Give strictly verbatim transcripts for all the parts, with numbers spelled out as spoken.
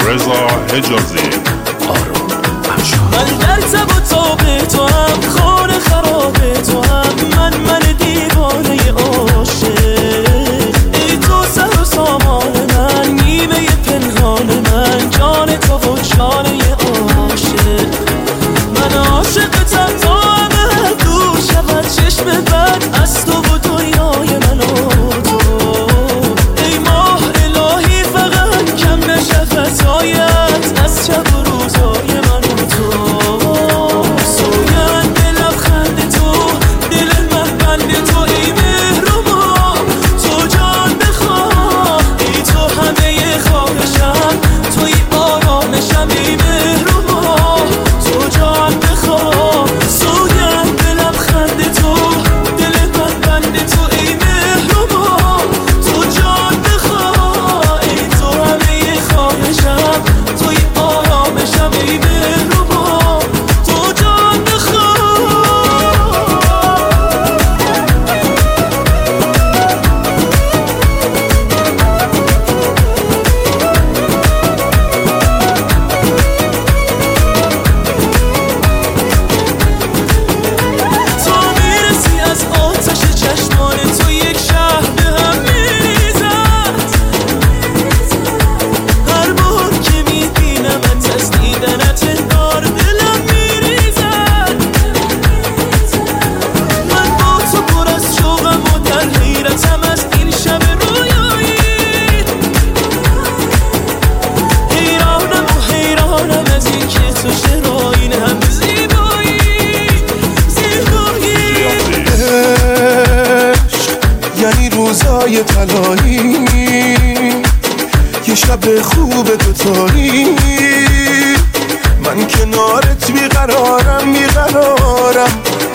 رضا حجازی. من در تب و تاب تو هم، خانه خراب تو هم، من من دیوانه عاشق. ای تو سر و سامان من، نیمه پنهان من، جان تو و جانه عاشق. من عاشقتم تا همه دور شود چشم بد از تو و دنیای من و تو. ای ماه الهی فقط کم نشه فتایت از شب و روزای من و تو. سوگند به لبخند تو، دل من بند تو، ای مهربان تو جان بخواه. ای تو همه خواهشم، توی آرامشم، ای مهربان تو جان بخواه. سوگند به لبخند تو، دل من بند تو، ای مهربان تو جان بخواه. ای تو همه خواهشم، توی آرامشم، ای مهربان تو جان بخواه. تو میرسی از آتش چشمان تو، یک شهر به هم میریزد. هر بار که میبینمت از دیدنت انگار دلم میریزد. من با تو پر از شوقم و در حیرتم از این شب رویایی. حیرانم و حیرانم از این که تو چرا این هم زیبایی زیبایی. عشق یعنی روزای طلایی، یه شب خوب دوتایی. من کنارت بیقرارم بیقرارم.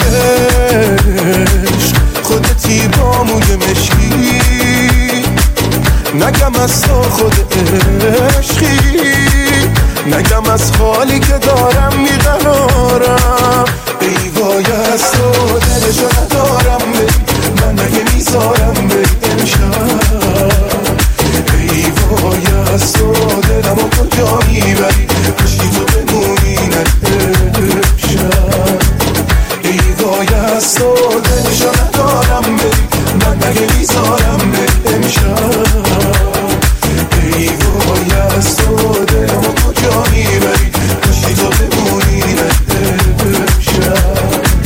عشق خودتی با موی مشکی، نگم از تو خود عشقی، نگم از حالی که دارم بیقرارم. ای وای از تو دلشو ندارم بری، من اگه میذارم بری امشب. ای وای از تو دلمو کجا میبری، کشی تو بمونی نه امشب. ای وای از تو دلشو ندارم بری، من اگه میذارم بری امشب. ای وای از تو دلمو کجا میبری، کشی تو بمونی نه امشب.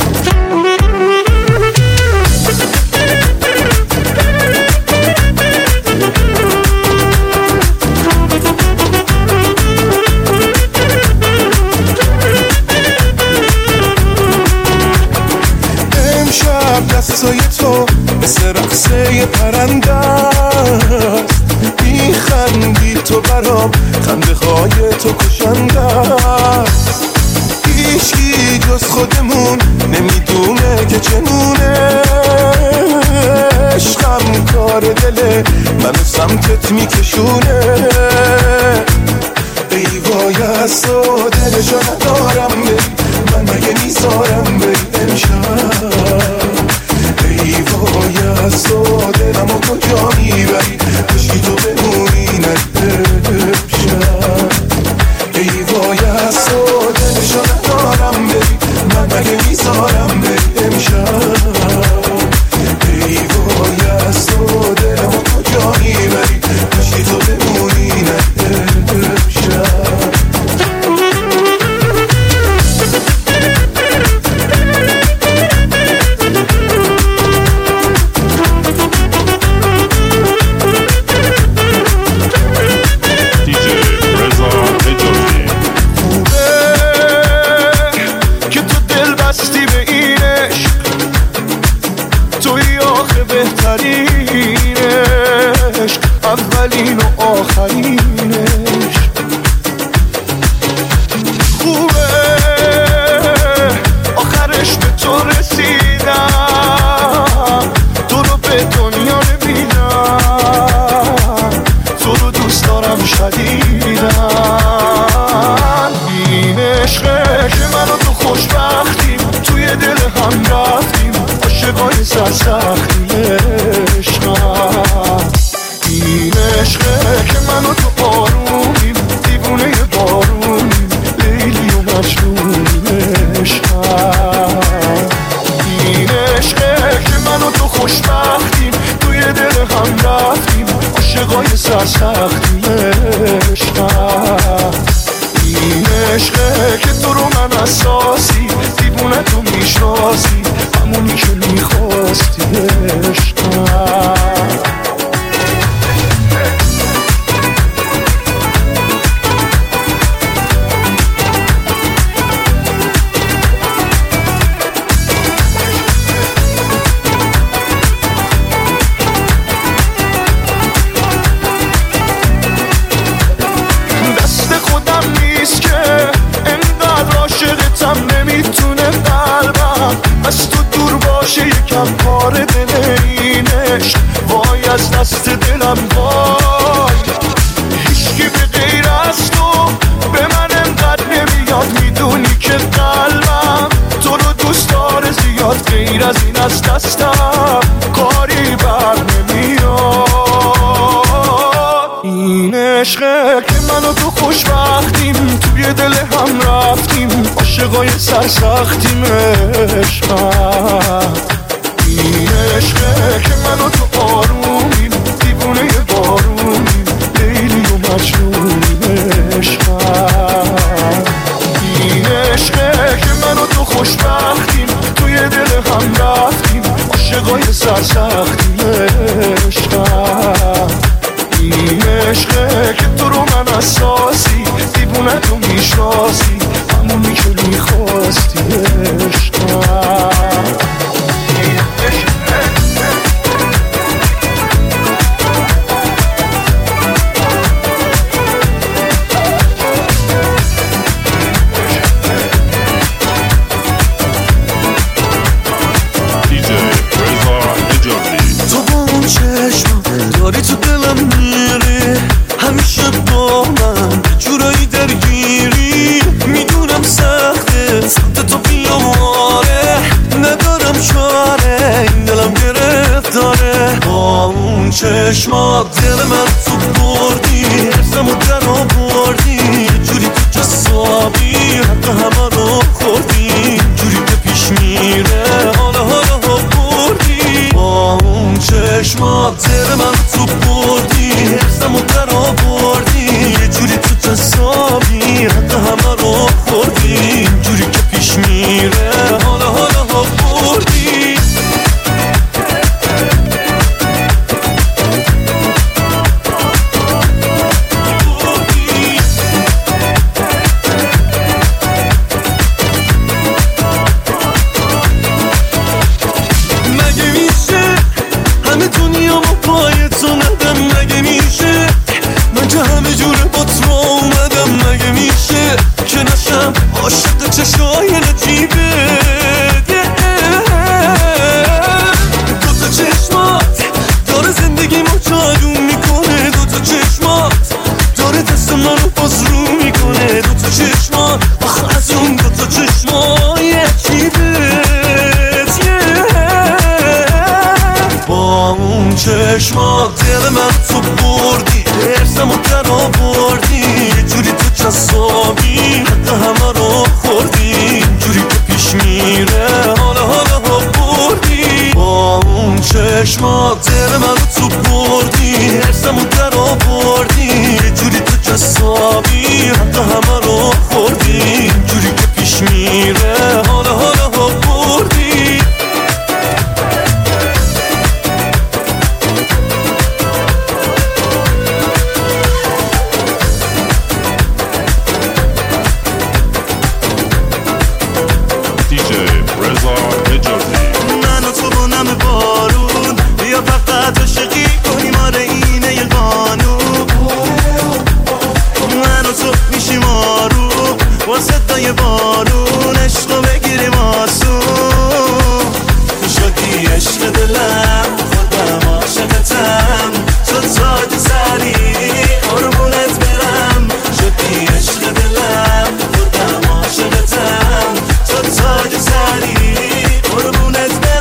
امشب دستای تو مثل رقصه پرنده است. میخندی تو برام، خنده های تو کشنده است. هیچی جز خودمون نمیدونه که چنونه. عشقم کار دله منو سمتت میکشونه. ای وای از تو دلشو ندارم بری، من مگه میذارم بری امشب. ای وای از تو دلمو کجا میبری، کشی تو بمونی نه امشب. ای وای از تو دلشو ندارم بری، من مگه میذارم بری امشب. ای وای از تو دلمو کجا میبری، کشی تو بمونی نه امشب. اولین و آخرینش خوبه، آخرش به تو رسیدم، تو رو به دنیا نمیدم، تو رو دوست دارم شدیدم. این عشقه که من و تو خوشبختیم، توی دل هم رفتیم، عاشقای سرسختیم عشقم. این عشقه که من و تو آرومیم، دیوونه سرسختی عشقم. این عشقه که تو رو من اساسی دیوونه تو میشناسی، همونی که میخواستی عشقم. از تو دور باشه یکم کار دل اینش، وای از دست دلم وای. هیچکی به غیر از تو به من انقدر نمیاد، میدونی که قلبم تو رو دوست داره زیاد، غیر از این از دستم کاری بر نمیاد. این عشقه که من و تو خوشبختیم، توی دل هم رفتیم عاشقای سرسختیم عشقم. این عشقه که من و تو آرومیم، دیوونه بارونیم، لیلی و مجنونیم عشقم. این عشقه که من و تو خوشبختیم، توی دل هم رفتیم عاشقای سرسختیم عشقم. این عشقه که تو رو من اساسی دیوونه تو میشناسی، همونی که میخواستی عشقم. تو با اون چشم داری تو دلم میری، همیشه با من جورایی درگیری، میدونم سخته سمت تو بیاماره، ندارم چاره این دلم گرفتاره. با اون چشمات دل من تو بردی، حرزمو در آوردی، جوری تو جسابی حتی همه رو خوردی، جوری که پیش میره حالا حالا بردی. با اون چشمات دل من تو بردی، حرزمو در آوردی، یه جوری تو جسابی حتی همه رو خوردی، جوری که پیش میره حالا حالا بردی. عاشق چشای نجیبه دو تا چشمات داره زندگی ما جادو میکنه، دو تا چشمات داره دست من رو باز رو میکنه، دو تا چشمات آخه از اون دو تا چشمای عجیبه. با اون چشمات دل من تو بردی، حرزمو در آوردی، یه جوری تو جسابی حتی همه رو خوردی، جوری که پیش میره حالا حالا بردی. با اون چشمات دل من تو بردی، حرزمو در آوردی، یه جوری تو جسابی حتی همه رو خوردی، جوری که پیش میره حالا حالا بردی. من و تو بونم بارون، بیا فقط عاشقی کنیم آره اینه یه قانون. من و تو میشیم آروم با صدای بارون، عشقو بگیریم آسون. تو شدی عشق دلم، خودم عاشقتم، تو تاج سری قربونت برم. شدی عشق دلم، خودم عاشقتم، تو تاج سری قربونت برم.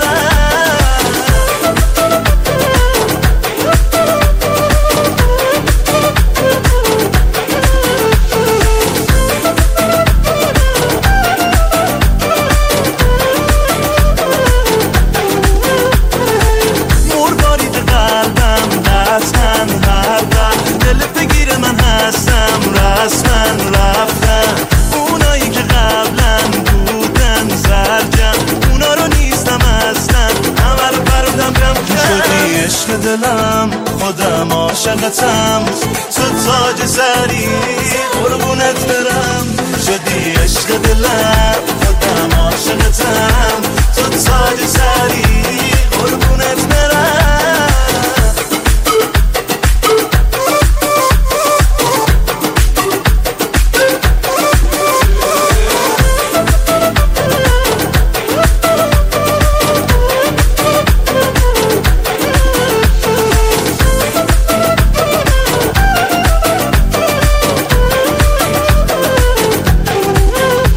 عاشقتم تو تاج سری قربونت برم شدی عشق دلم خودم عاشقتم تو تاج سری